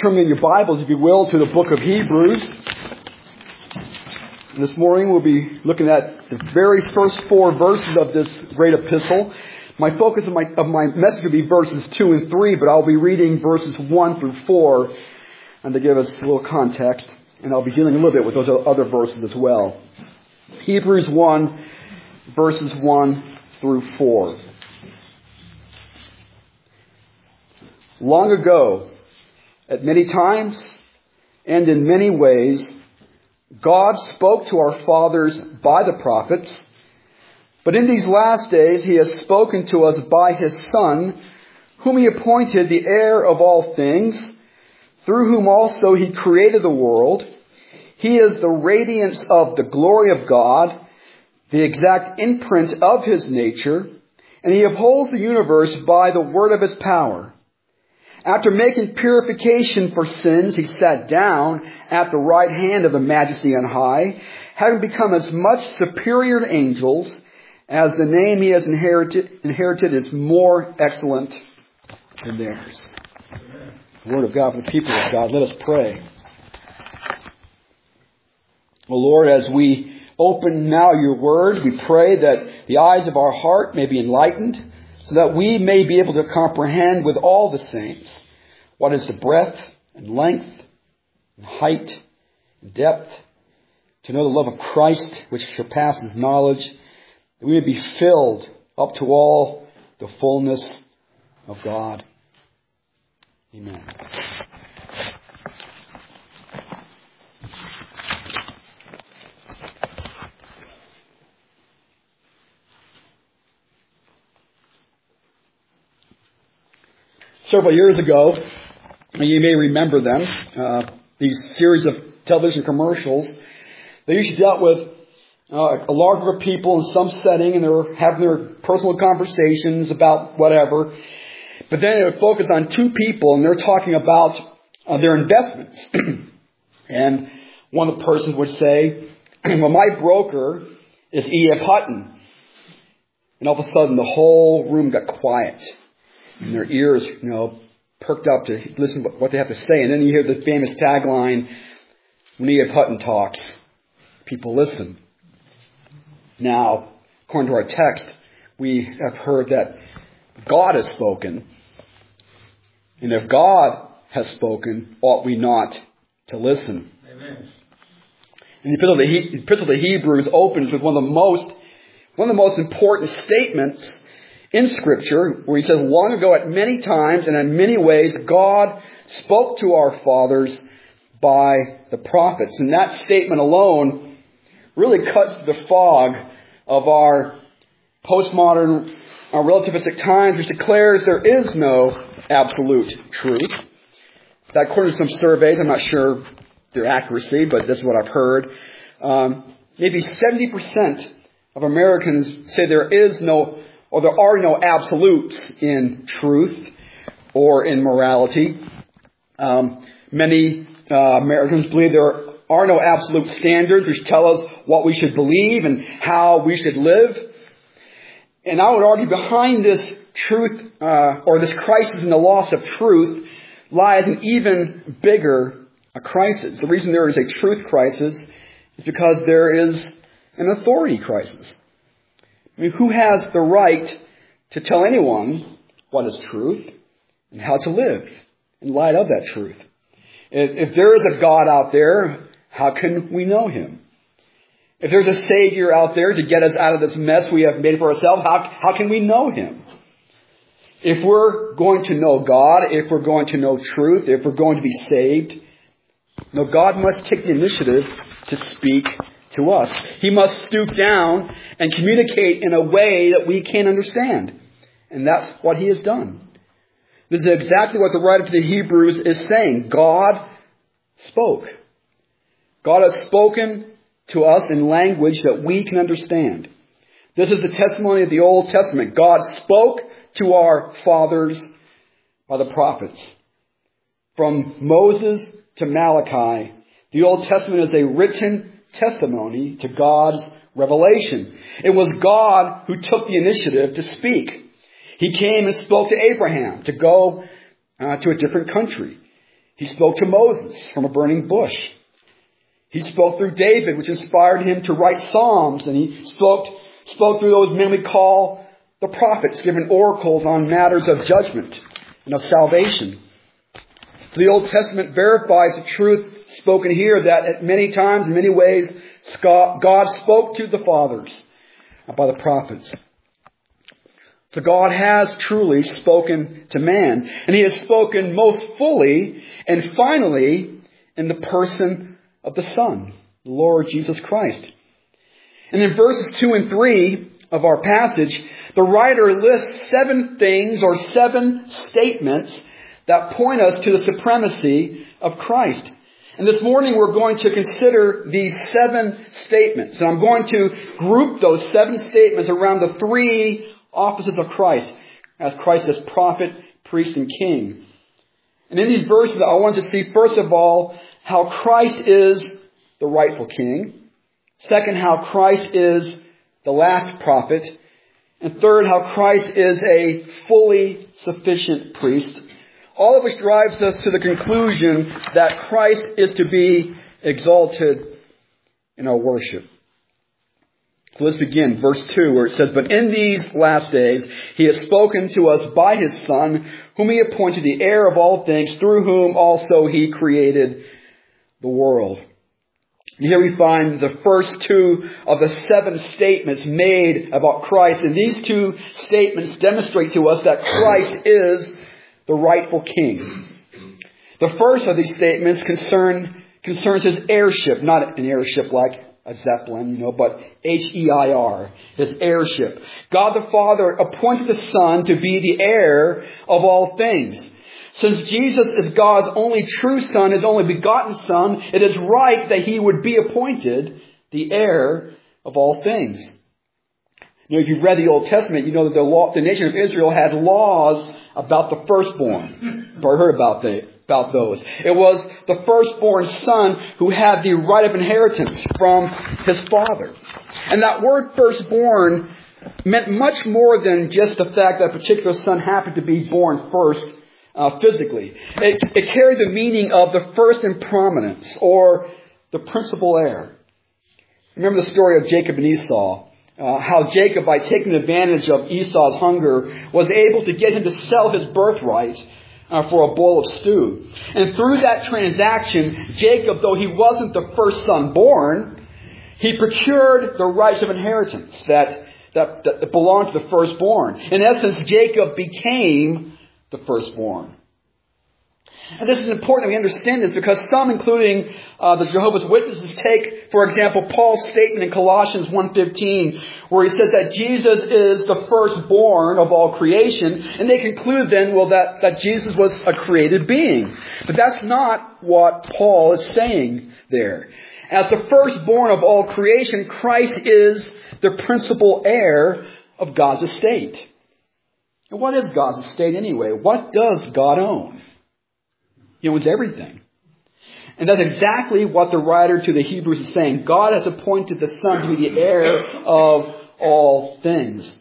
Turn in your Bibles, if you will, to the book of Hebrews. This morning we'll be looking at the very first 4 verses of this great epistle. My focus of my message will be verses 2 and 3, but I'll be reading verses 1 through 4, and to give us a little context, and I'll be dealing a little bit with those other verses as well. Hebrews 1, verses 1 through 4. Long ago, at many times and in many ways, God spoke to our fathers by the prophets, but in these last days He has spoken to us by His Son, whom He appointed the heir of all things, through whom also He created the world. He is the radiance of the glory of God, the exact imprint of His nature, and He upholds the universe by the word of His power. After making purification for sins, He sat down at the right hand of the Majesty on high, having become as much superior to angels as the name He has inherited is more excellent than theirs. Amen. The word of God for the people of God. Let us pray. Well, Lord, as we open now Your word, we pray that the eyes of our heart may be enlightened, so that we may be able to comprehend with all the saints what is the breadth and length and height and depth, to know the love of Christ which surpasses knowledge, that we may be filled up to all the fullness of God. Amen. Several years ago, you may remember them, these series of television commercials. They usually dealt with a large group of people in some setting, and they were having their personal conversations about whatever. But then it would focus on 2 people, and they're talking about their investments. And one of the persons would say, well, my broker is E.F. Hutton. And all of a sudden, the whole room got quiet. And their ears, perked up to listen to what they have to say. And then you hear the famous tagline, when E.F. Hutton talks, people listen. Now, according to our text, we have heard that God has spoken. And if God has spoken, ought we not to listen? Amen. And the Epistle to Hebrews opens with one of the most important statements in Scripture, where he says, long ago at many times and in many ways, God spoke to our fathers by the prophets. And that statement alone really cuts the fog of our postmodern relativistic times, which declares there is no absolute truth. That, according to some surveys, I'm not sure their accuracy, but this is what I've heard, maybe 70% of Americans say there are no absolutes in truth or in morality. Many Americans believe there are no absolute standards which tell us what we should believe and how we should live. And I would argue behind this truth, or this crisis in the loss of truth, lies an even bigger crisis. The reason there is a truth crisis is because there is an authority crisis. I mean, who has the right to tell anyone what is truth and how to live in light of that truth? If there is a God out there, how can we know Him? If there's a Savior out there to get us out of this mess we have made for ourselves, how can we know Him? If we're going to know God, if we're going to know truth, if we're going to be saved, God must take the initiative to speak to us. He must stoop down and communicate in a way that we can understand. And that's what He has done. This is exactly what the writer to the Hebrews is saying. God spoke. God has spoken to us in language that we can understand. This is the testimony of the Old Testament. God spoke to our fathers by the prophets. From Moses to Malachi, the Old Testament is a written testimony to God's revelation. It was God who took the initiative to speak. He came and spoke to Abraham to go to a different country. He spoke to Moses from a burning bush. He spoke through David, which inspired him to write Psalms. And he spoke through those men we call the prophets, giving oracles on matters of judgment and of salvation. The Old Testament verifies the truth spoken here that at many times, in many ways, God spoke to the fathers by the prophets. So God has truly spoken to man. And He has spoken most fully and finally in the person of the Son, the Lord Jesus Christ. And in verses 2 and 3 of our passage, the writer lists 7 things or 7 statements that point us to the supremacy of Christ. And this morning we're going to consider these 7 statements. And I'm going to group those 7 statements around the 3 offices of Christ, as Christ as prophet, priest, and king. And in these verses I want to see, first of all, how Christ is the rightful king. Second, how Christ is the last prophet. And third, how Christ is a fully sufficient priest. All of which drives us to the conclusion that Christ is to be exalted in our worship. So let's begin, verse 2, where it says, "But in these last days He has spoken to us by His Son, whom He appointed the heir of all things, through whom also He created the world." And here we find the first 2 of the 7 statements made about Christ. And these 2 statements demonstrate to us that Christ is the rightful king. The first of these statements concerns His heirship, not an airship like a Zeppelin, but H-E-I-R, His heirship. God the Father appointed the Son to be the heir of all things. Since Jesus is God's only true Son, His only begotten Son, it is right that He would be appointed the heir of all things. If you've read the Old Testament, you know that the nation of Israel had laws about the firstborn. You've heard about those. It was the firstborn son who had the right of inheritance from his father. And that word firstborn meant much more than just the fact that a particular son happened to be born first physically. It carried the meaning of the first in prominence, or the principal heir. Remember the story of Jacob and Esau. How Jacob, by taking advantage of Esau's hunger, was able to get him to sell his birthright for a bowl of stew. And through that transaction, Jacob, though he wasn't the first son born, he procured the rights of inheritance that belonged to the firstborn. In essence, Jacob became the firstborn. And this is important that we understand this because some, including the Jehovah's Witnesses, take, for example, Paul's statement in Colossians 1:15, where he says that Jesus is the firstborn of all creation, and they conclude then, that Jesus was a created being. But that's not what Paul is saying there. As the firstborn of all creation, Christ is the principal heir of God's estate. And what is God's estate anyway? What does God own? He owns everything. And that's exactly what the writer to the Hebrews is saying. God has appointed the Son to be the heir of all things.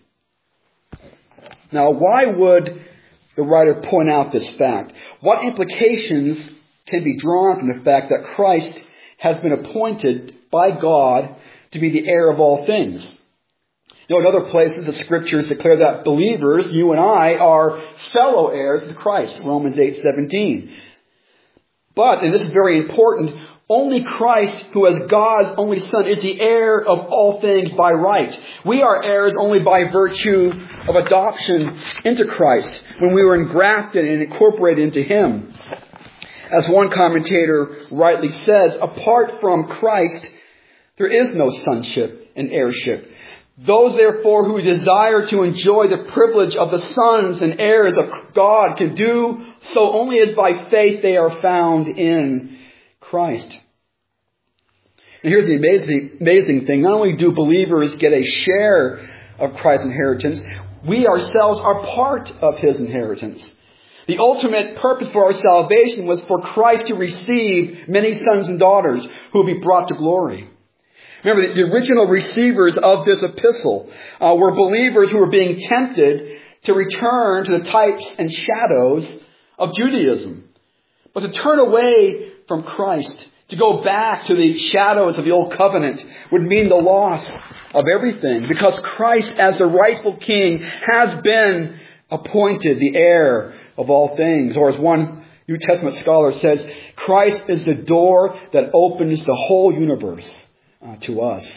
Now, why would the writer point out this fact? What implications can be drawn from the fact that Christ has been appointed by God to be the heir of all things? In other places, the Scriptures declare that believers, you and I, are fellow heirs with Christ. Romans 8:17. But, and this is very important, only Christ, who as God's only Son, is the heir of all things by right. We are heirs only by virtue of adoption into Christ, when we were engrafted and incorporated into Him. As one commentator rightly says, apart from Christ, there is no sonship and heirship. Those, therefore, who desire to enjoy the privilege of the sons and heirs of God can do so only as by faith they are found in Christ. And here's the amazing thing. Not only do believers get a share of Christ's inheritance, we ourselves are part of His inheritance. The ultimate purpose for our salvation was for Christ to receive many sons and daughters who will be brought to glory. Remember, the original receivers of this epistle were believers who were being tempted to return to the types and shadows of Judaism. But to turn away from Christ, to go back to the shadows of the old covenant, would mean the loss of everything, because Christ, as the rightful king, has been appointed the heir of all things. Or as one New Testament scholar says, Christ is the door that opens the whole universe to us.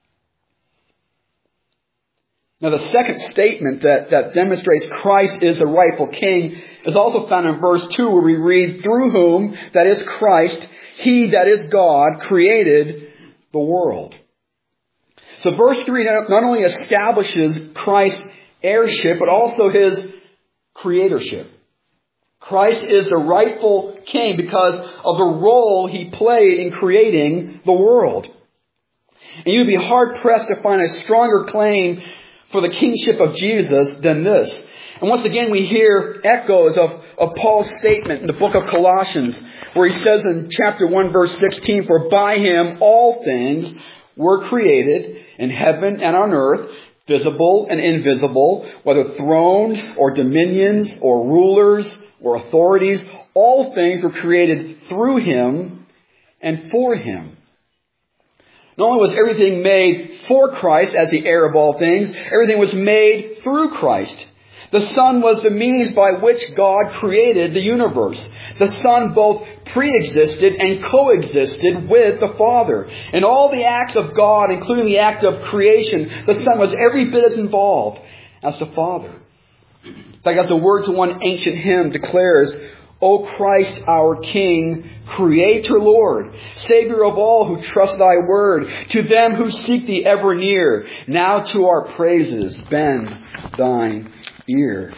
Now, the second statement that demonstrates Christ is the rightful king is also found in verse 2, where we read, through whom, that is Christ, he, that is God, created the world. So verse 3 not only establishes Christ's heirship, but also his creatorship. Christ is the rightful king because of the role he played in creating the world. And you'd be hard-pressed to find a stronger claim for the kingship of Jesus than this. And once again, we hear echoes of Paul's statement in the book of Colossians, where he says in chapter 1, verse 16, for by him all things were created in heaven and on earth, visible and invisible, whether thrones or dominions or rulers or authorities. All things were created through him and for him. Not only was everything made for Christ as the heir of all things, everything was made through Christ. The Son was the means by which God created the universe. The Son both pre-existed and coexisted with the Father. In all the acts of God, including the act of creation, the Son was every bit as involved as the Father. In fact, as the words of one ancient hymn declares, O Christ, our King, Creator, Lord, Savior of all who trust thy word, to them who seek thee ever near, now to our praises bend thine ear.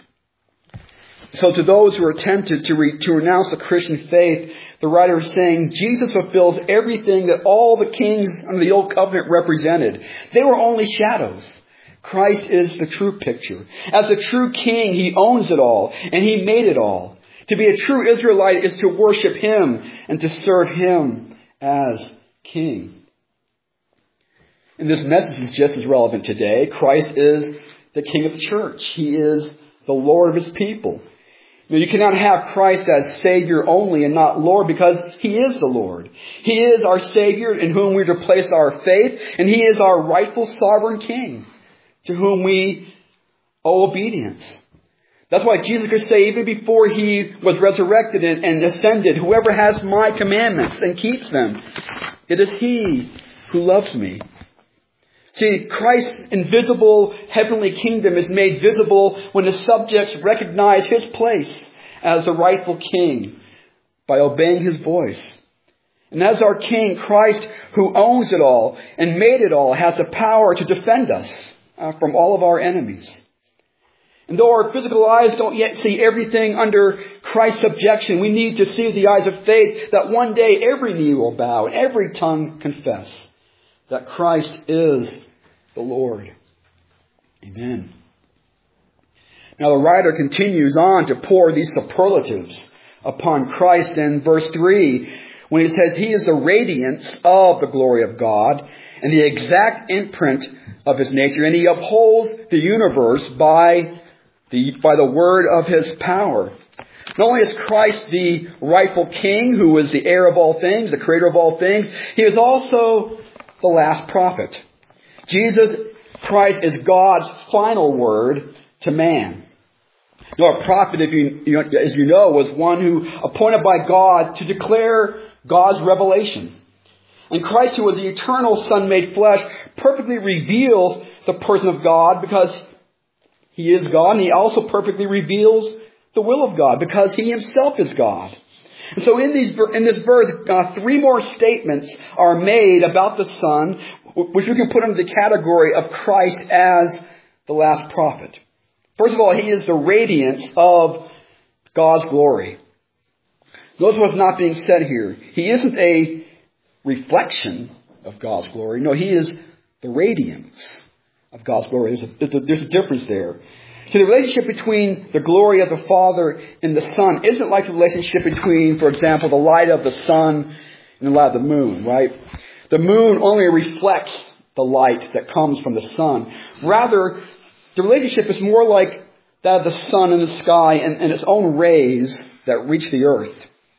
So to those who are tempted to renounce the Christian faith, the writer is saying Jesus fulfills everything that all the kings under the old covenant represented. They were only shadows. Christ is the true picture. As the true king, he owns it all, and he made it all. To be a true Israelite is to worship him and to serve him as king. And this message is just as relevant today. Christ is the king of the church. He is the Lord of his people. You cannot have Christ as Savior only and not Lord, because he is the Lord. He is our Savior in whom we place our faith, and he is our rightful sovereign king to whom we owe obedience. That's why Jesus could say, even before he was resurrected and ascended, whoever has my commandments and keeps them, it is he who loves me. See, Christ's invisible heavenly kingdom is made visible when the subjects recognize his place as the rightful king by obeying his voice. And as our king, Christ, who owns it all and made it all, has the power to defend us from all of our enemies. And though our physical eyes don't yet see everything under Christ's subjection, we need to see with the eyes of faith that one day every knee will bow and every tongue confess that Christ is the Lord. Amen. Now the writer continues on to pour these superlatives upon Christ in verse 3 when he says he is the radiance of the glory of God and the exact imprint of his nature, and he upholds the universe by the word of his power. Not only is Christ the rightful king who is the heir of all things, the creator of all things, he is also the last prophet. Jesus Christ is God's final word to man. A prophet, as you know, was one who appointed by God to declare God's revelation. And Christ, who was the eternal Son made flesh, perfectly reveals the person of God because he is God, and he also perfectly reveals the will of God because he himself is God. And so in this verse, three more statements are made about the Son, which we can put under the category of Christ as the last prophet. First of all, he is the radiance of God's glory. Notice what's not being said here. He isn't a reflection of God's glory. No, he is the radiance of God's glory. There's a difference there. So the relationship between the glory of the Father and the Son isn't like the relationship between, for example, the light of the sun and the light of the moon, right? The moon only reflects the light that comes from the sun. Rather, the relationship is more like that of the sun in the sky and its own rays that reach the earth.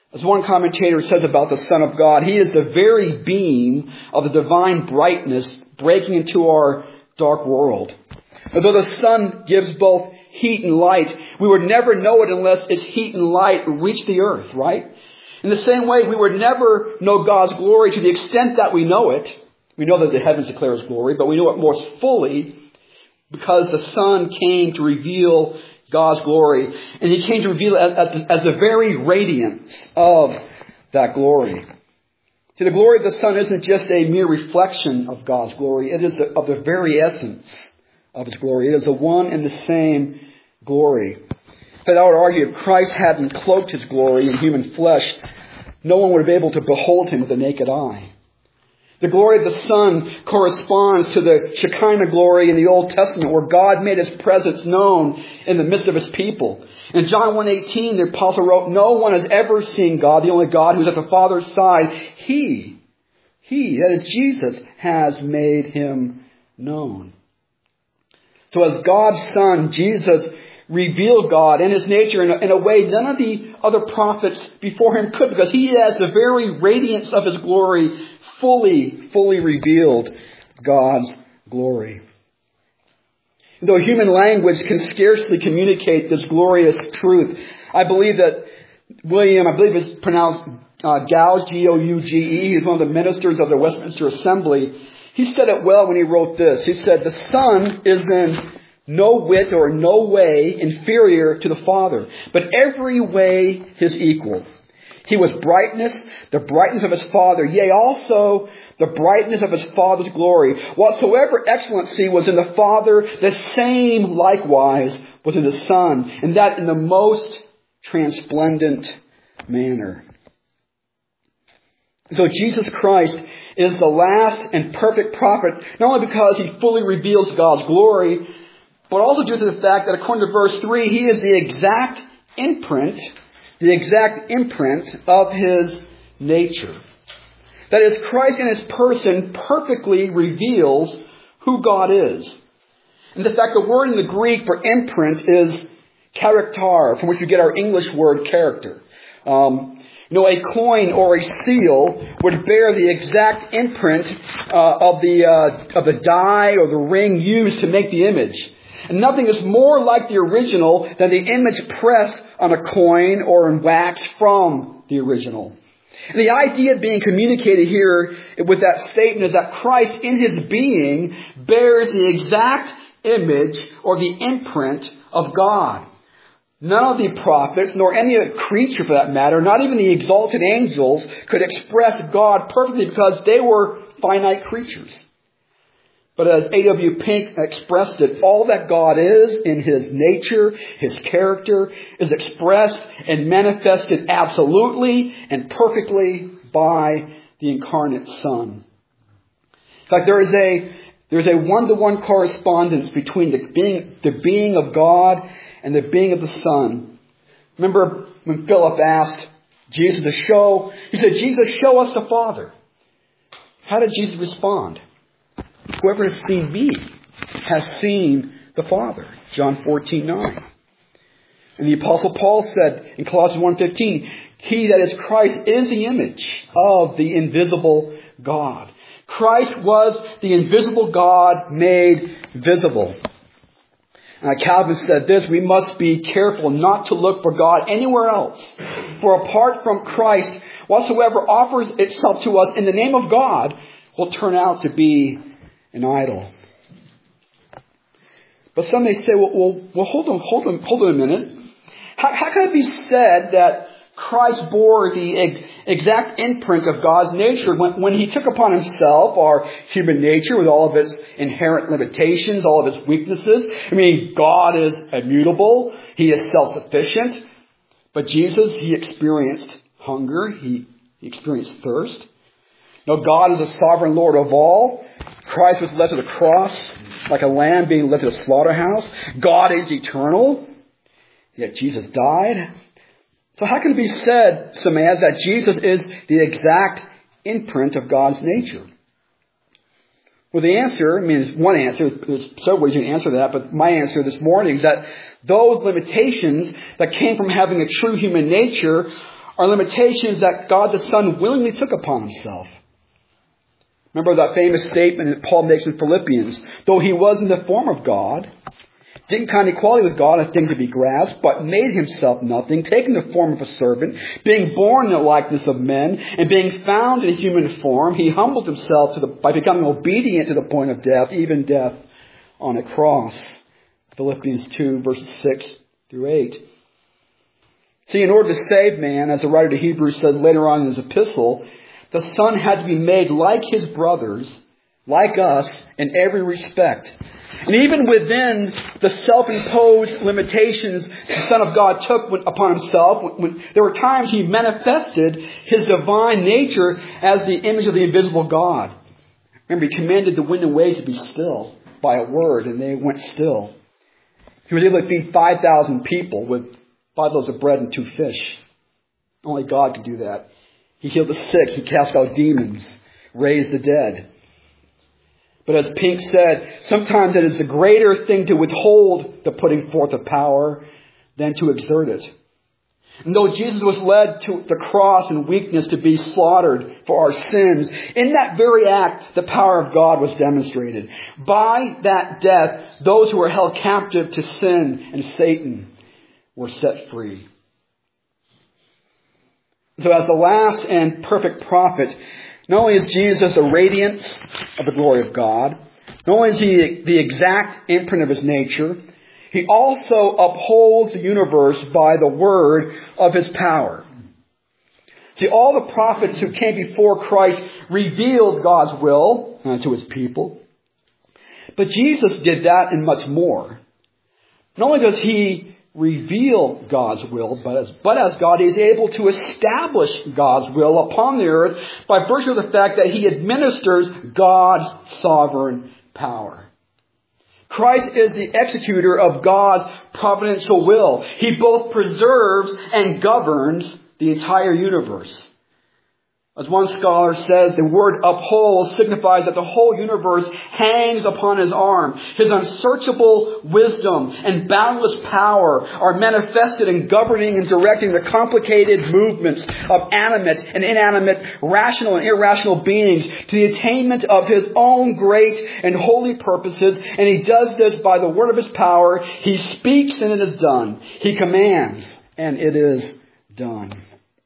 As one commentator says about the Son of God, He is the very beam of the divine brightness breaking into our dark world. Although the sun gives both heat and light, we would never know it unless its heat and light reach the earth, right? In the same way, we would never know God's glory to the extent that we know it. We know that the heavens declare His glory, but we know it more fully because the Son came to reveal God's glory. And He came to reveal it as the very radiance of that glory. See, the glory of the Son isn't just a mere reflection of God's glory. It is of the very essence of His glory. It is the one and the same glory. But I would argue if Christ hadn't cloaked His glory in human flesh, no one would have been able to behold Him with the naked eye. The glory of the Son corresponds to the Shekinah glory in the Old Testament, where God made His presence known in the midst of His people. In John 1:18, the apostle wrote, "No one has ever seen God, the only God who is at the Father's side. He, that is Jesus, has made Him known." So as God's Son, Jesus revealed God and His nature in a way none of the other prophets before Him could, because He has the very radiance of His glory fully revealed God's glory. Though human language can scarcely communicate this glorious truth, I believe that I believe it's pronounced Gouge, G-O-U-G-E. He's one of the ministers of the Westminster Assembly. He said it well when he wrote this. He said, "The Son is in no whit or no way inferior to the Father, but every way His equal. He was brightness, the brightness of His Father, yea, also the brightness of His Father's glory. Whatsoever excellency was in the Father, the same likewise was in the Son, and that in the most transplendent manner." So Jesus Christ is the last and perfect prophet, not only because He fully reveals God's glory, but also due to the fact that according to verse 3, He is the exact imprint of His nature. That is, Christ in His person perfectly reveals who God is. And in fact, the word in the Greek for imprint is character, from which we get our English word character. A coin or a seal would bear the exact imprint of the die or the ring used to make the image. And nothing is more like the original than the image pressed on a coin or in wax from the original. And the idea being communicated here with that statement is that Christ in His being bears the exact image or the imprint of God. None of the prophets, nor any creature for that matter, not even the exalted angels, could express God perfectly because they were finite creatures. But as A.W. Pink expressed it, all that God is in His nature, His character, is expressed and manifested absolutely and perfectly by the incarnate Son. In fact, there is a one-to-one correspondence between the being of God and the being of the Son. Remember when Philip asked Jesus to show, he said, "Jesus, show us the Father." How did Jesus respond? "Whoever has seen me has seen the Father." John 14:9. And the Apostle Paul said in Colossians 1:15, "He, that is Christ, is the image of the invisible God." Christ was the invisible God made visible. Calvin said this: "We must be careful not to look for God anywhere else. For apart from Christ, whatsoever offers itself to us in the name of God will turn out to be an idol." But some may say, well, hold on a minute. How can it be said that Christ bore the exact imprint of God's nature when He took upon Himself our human nature with all of its inherent limitations, all of its weaknesses? I mean, God is immutable. He is self-sufficient. But Jesus, He experienced hunger. He experienced thirst. No, God is the sovereign Lord of all. Christ was led to the cross like a lamb being led to the slaughterhouse. God is eternal. Yet Jesus died. So how can it be said, some ask, that Jesus is the exact imprint of God's nature? Well, the answer, there's one answer. There's several ways you can answer that, but my answer this morning is that those limitations that came from having a true human nature are limitations that God the Son willingly took upon himself. Remember that famous statement that Paul makes in Philippians. Though he was in the form of God, didn't count equality with God a thing to be grasped, but made himself nothing, taking the form of a servant, being born in the likeness of men, and being found in human form, he humbled himself by becoming obedient to the point of death, even death on a cross. Philippians 2, verses 6 through 8. See, in order to save man, as the writer to Hebrews says later on in his epistle, the Son had to be made like his brothers, like us, in every respect. And even within the self-imposed limitations the Son of God took upon himself, when there were times he manifested his divine nature as the image of the invisible God. Remember, he commanded the wind and waves to be still by a word, and they went still. He was able to feed 5,000 people with 5 loaves of bread and 2 fish. Only God could do that. He healed the sick. He cast out demons, raised the dead. But as Pink said, sometimes it is a greater thing to withhold the putting forth of power than to exert it. And though Jesus was led to the cross in weakness to be slaughtered for our sins, in that very act, the power of God was demonstrated. By that death, those who were held captive to sin and Satan were set free. So as the last and perfect prophet, not only is Jesus the radiance of the glory of God, not only is he the exact imprint of his nature, he also upholds the universe by the word of his power. See, all the prophets who came before Christ revealed God's will to his people. But Jesus did that and much more. Not only does he reveal God's will, but as God is able to establish God's will upon the earth by virtue of the fact that he administers God's sovereign power. Christ is the executor of God's providential will. He both preserves and governs the entire universe. As one scholar says, the word uphold signifies that the whole universe hangs upon his arm. His unsearchable wisdom and boundless power are manifested in governing and directing the complicated movements of animate and inanimate, rational and irrational beings to the attainment of his own great and holy purposes. And he does this by the word of his power. He speaks and it is done. He commands and it is done.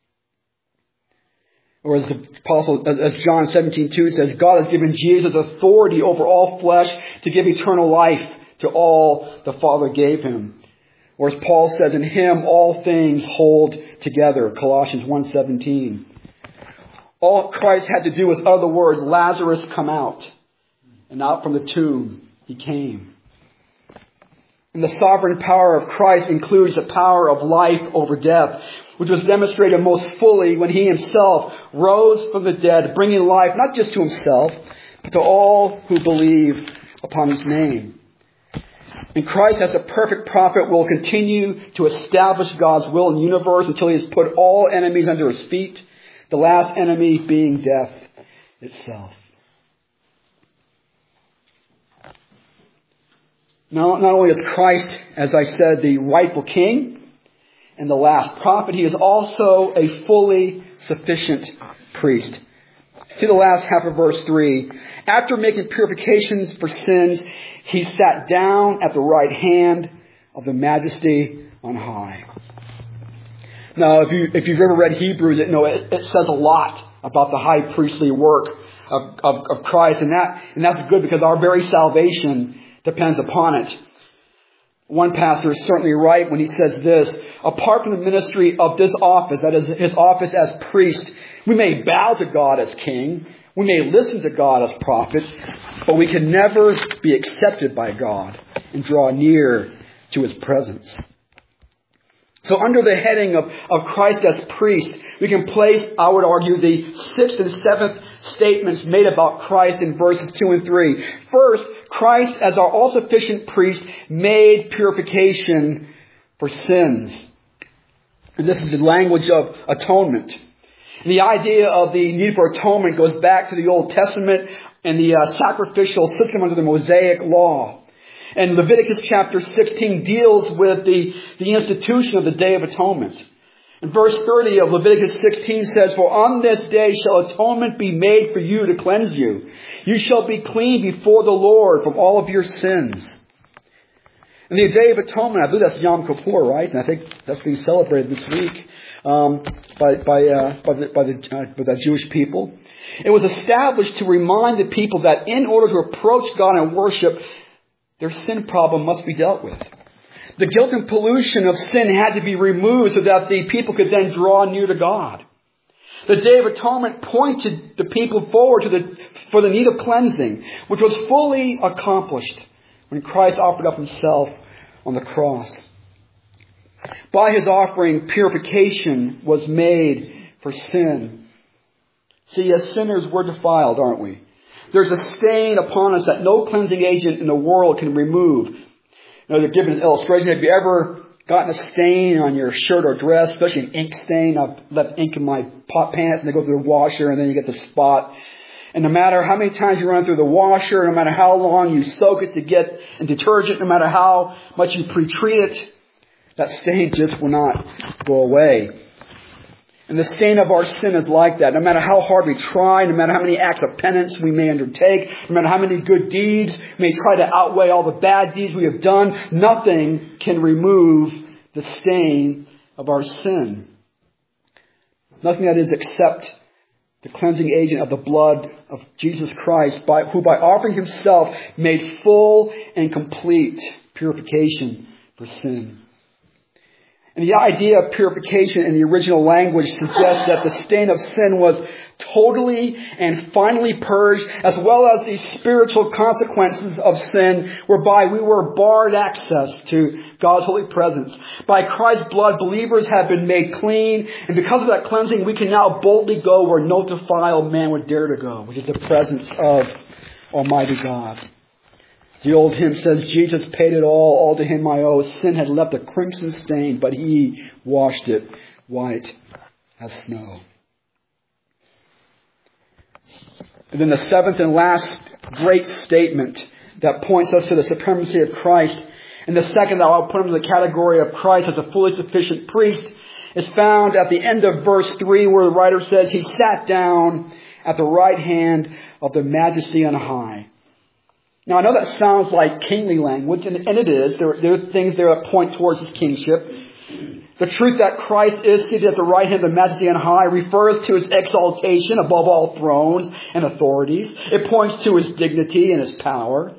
Or as the apostle, as John 17:2 says, God has given Jesus authority over all flesh to give eternal life to all the Father gave him. Or as Paul says, in him all things hold together. Colossians 1:17. All Christ had to do was utter the words, Lazarus, come out. And out from the tomb he came. And the sovereign power of Christ includes the power of life over death, which was demonstrated most fully when he himself rose from the dead, bringing life not just to himself, but to all who believe upon his name. And Christ, as a perfect prophet, will continue to establish God's will in the universe until he has put all enemies under his feet, the last enemy being death itself. Now, not only is Christ, as I said, the rightful king and the last prophet, he is also a fully sufficient priest. See the last half of verse 3. After making purifications for sins, he sat down at the right hand of the Majesty on high. Now, if you've ever read Hebrews, it says a lot about the high priestly work of Christ, and that's good because our very salvation depends upon it. One pastor is certainly right when he says this: apart from the ministry of this office, that is his office as priest, we may bow to God as king, we may listen to God as prophet, but we can never be accepted by God and draw near to his presence. So under the heading of Christ as priest, we can place, I would argue, the 6th and 7th statements made about Christ in verses 2 and 3. First, Christ as our all-sufficient priest made purification for sins. And this is the language of atonement. And the idea of the need for atonement goes back to the Old Testament and the sacrificial system under the Mosaic law. And Leviticus chapter 16 deals with the institution of the Day of Atonement. And verse 30 of Leviticus 16 says, "For on this day shall atonement be made for you to cleanse you. You shall be clean before the Lord from all of your sins." And the Day of Atonement, I believe that's Yom Kippur, right? And I think that's being celebrated this week by the Jewish people. It was established to remind the people that in order to approach God and worship, their sin problem must be dealt with. The guilt and pollution of sin had to be removed so that the people could then draw near to God. The Day of Atonement pointed the people forward for the need of cleansing, which was fully accomplished when Christ offered up himself on the cross. By his offering, purification was made for sin. See, as sinners, we're defiled, aren't we? There's a stain upon us that no cleansing agent in the world can remove. You know, they're giving an illustration. Have you ever gotten a stain on your shirt or dress, especially an ink stain? I've left ink in my pants and they go through the washer and then you get the spot. And no matter how many times you run through the washer, no matter how long you soak it to get in detergent, no matter how much you pre-treat it, that stain just will not go away. And the stain of our sin is like that. No matter how hard we try, no matter how many acts of penance we may undertake, no matter how many good deeds may try to outweigh all the bad deeds we have done, nothing can remove the stain of our sin. Nothing that is except the cleansing agent of the blood of Jesus Christ, who by offering himself made full and complete purification for sin. And the idea of purification in the original language suggests that the stain of sin was totally and finally purged, as well as the spiritual consequences of sin, whereby we were barred access to God's holy presence. By Christ's blood, believers have been made clean, and because of that cleansing, we can now boldly go where no defiled man would dare to go, which is the presence of Almighty God. The old hymn says, "Jesus paid it all to him I owe. Sin had left a crimson stain, but he washed it white as snow." And then the seventh and last great statement that points us to the supremacy of Christ, and the second that I'll put into the category of Christ as a fully sufficient priest, is found at the end of verse 3, where the writer says, "He sat down at the right hand of the Majesty on high." Now, I know that sounds like kingly language, and it is. There are things there that point towards his kingship. The truth that Christ is seated at the right hand of the Majesty on high refers to his exaltation above all thrones and authorities. It points to his dignity and his power.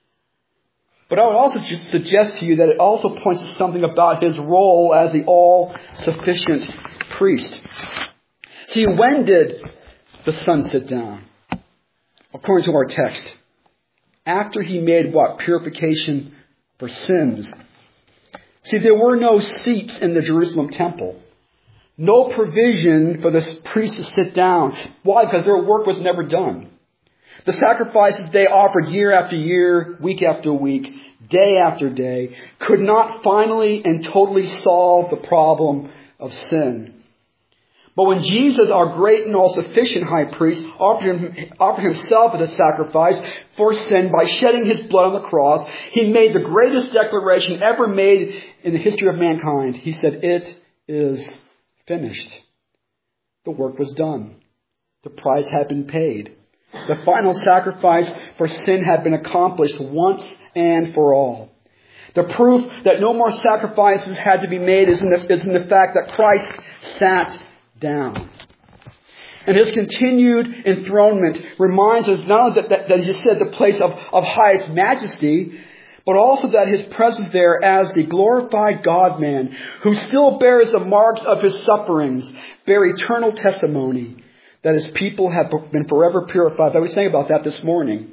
But I would also just suggest to you that it also points to something about his role as the all-sufficient priest. See, when did the Son sit down? According to our text, after he made what? Purification for sins. See, there were no seats in the Jerusalem temple. No provision for the priests to sit down. Why? Because their work was never done. The sacrifices they offered year after year, week after week, day after day, could not finally and totally solve the problem of sin. But when Jesus, our great and all-sufficient high priest, offered himself as a sacrifice for sin by shedding his blood on the cross, he made the greatest declaration ever made in the history of mankind. He said, "It is finished." The work was done. The price had been paid. The final sacrifice for sin had been accomplished once and for all. The proof that no more sacrifices had to be made is in the fact that Christ sat down. And his continued enthronement reminds us not only that he said the place of highest majesty, but also that his presence there as the glorified God-man, who still bears the marks of his sufferings, bear eternal testimony that his people have been forever purified. I was saying about that this morning.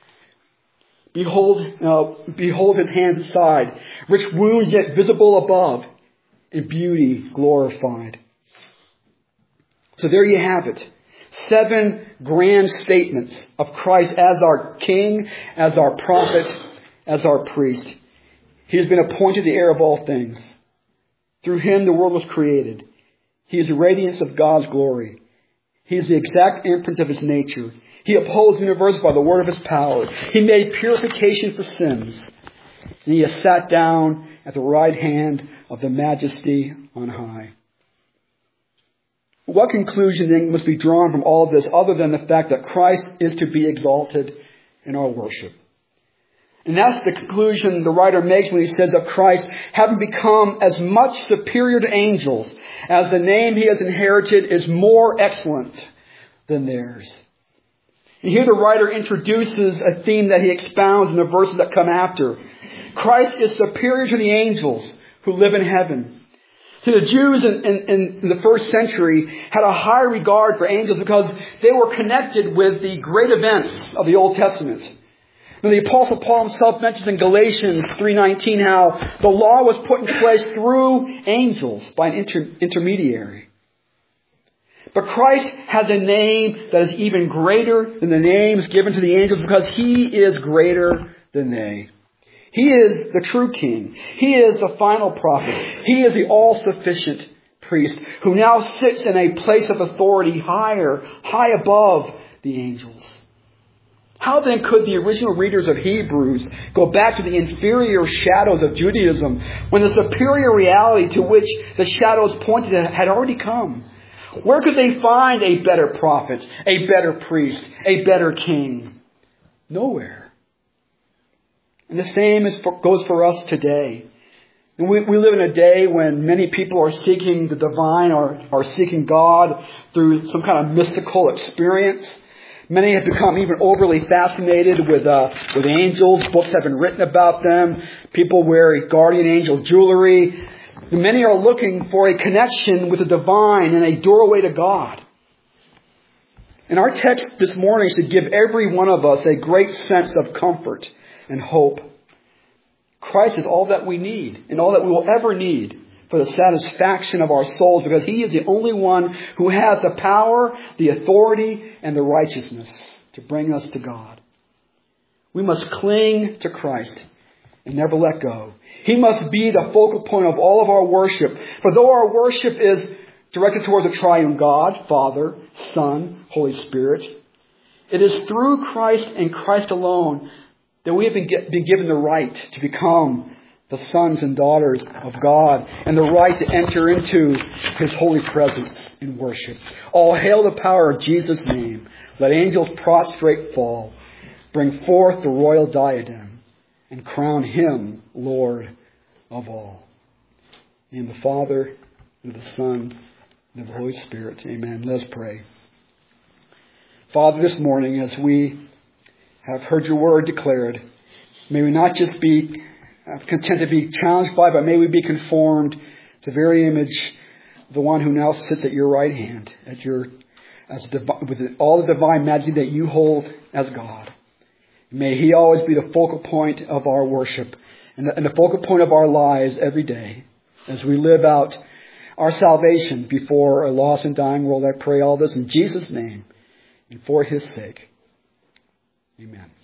Behold his hands and side, rich wounds yet visible above, in beauty glorified. So there you have it. 7 grand statements of Christ as our King, as our prophet, as our priest. He has been appointed the heir of all things. Through him the world was created. He is the radiance of God's glory. He is the exact imprint of his nature. He upholds the universe by the word of his power. He made purification for sins. And he has sat down at the right hand of the Majesty on high. What conclusion then must be drawn from all of this other than the fact that Christ is to be exalted in our worship? And that's the conclusion the writer makes when he says that Christ, having become as much superior to angels as the name he has inherited is more excellent than theirs. And here the writer introduces a theme that he expounds in the verses that come after. Christ is superior to the angels who live in heaven. So the Jews in the first century had a high regard for angels because they were connected with the great events of the Old Testament. And the Apostle Paul himself mentions in Galatians 3:19 how the law was put in place through angels by an intermediary. But Christ has a name that is even greater than the names given to the angels because he is greater than they. He is the true king. He is the final prophet. He is the all-sufficient priest who now sits in a place of authority high above the angels. How then could the original readers of Hebrews go back to the inferior shadows of Judaism when the superior reality to which the shadows pointed had already come? Where could they find a better prophet, a better priest, a better king? Nowhere. And the same goes for us today. And we live in a day when many people are seeking the divine or are seeking God through some kind of mystical experience. Many have become even overly fascinated with angels. Books have been written about them. People wear guardian angel jewelry. Many are looking for a connection with the divine and a doorway to God. And our text this morning should give every one of us a great sense of comfort and hope. Christ is all that we need and all that we will ever need for the satisfaction of our souls because he is the only one who has the power, the authority, and the righteousness to bring us to God. We must cling to Christ and never let go. He must be the focal point of all of our worship. For though our worship is directed toward the triune God, Father, Son, Holy Spirit, it is through Christ and Christ alone that we have been given the right to become the sons and daughters of God and the right to enter into his holy presence in worship. All hail the power of Jesus' name. Let angels prostrate fall. Bring forth the royal diadem and crown him Lord of all. In the Father, and the Son, and of the Holy Spirit. Amen. Let's pray. Father, this morning as we have heard your word declared, may we not just be content to be challenged by, but may we be conformed to the very image of the one who now sits at your right hand, with all the divine majesty that you hold as God. May he always be the focal point of our worship and the focal point of our lives every day as we live out our salvation before a lost and dying world. I pray all this in Jesus' name and for his sake. Amen.